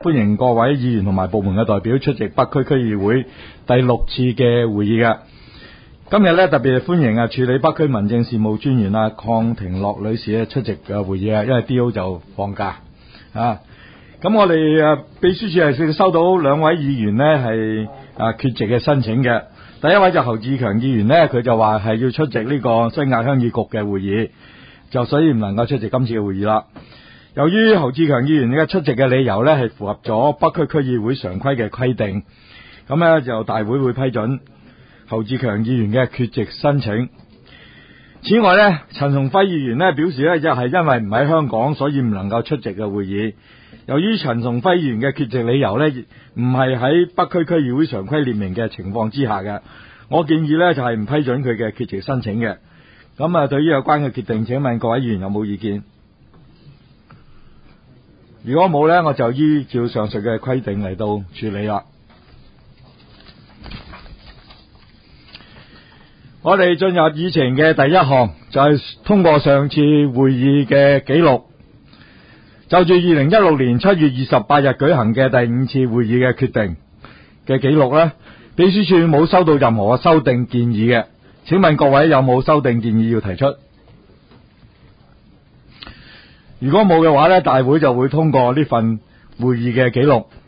歡迎各位議員同埋部門嘅代表出席北區區議會第6次嘅會議嘅。今日咧特別歡迎處理北區民政事務專員鄺庭樂女士出席嘅會議因為 D.O. 就放假啊。咁我哋秘書處係收到2位議員呢係缺席嘅申請嘅。第一位就侯志強議員呢，佢就話係要出席呢個西亞鄉議局嘅會議，就所以唔能夠出席今次嘅會議啦。由於侯志強議員嘅出席嘅理由呢係符合咗北區區議會常規嘅規定，咁呢就大會會批准侯志強議員嘅缺席申請。此外呢，陳松輝議員呢表示呢就係因為唔喺香港，所以唔能夠出席嘅會議。由於陳松輝議員嘅缺席理由呢唔係喺北區區議會常規列明嘅情況之下嘅，我建議呢就係唔批准佢嘅缺席申請嘅。咁對於有關嘅決定，請問各位議員有冇意見？如果冇呢，我就依照上述嘅規定嚟到處理啦。我哋進入議程嘅第一項就係通過上次會議嘅記錄。就住2016年7月28日舉行嘅第5次會議嘅決定嘅記錄呢，秘書處冇收到任何嘅修訂建議嘅。請問各位有冇修訂建議要提出？如果冇嘅話呢，大會就會通過呢份會議嘅記錄。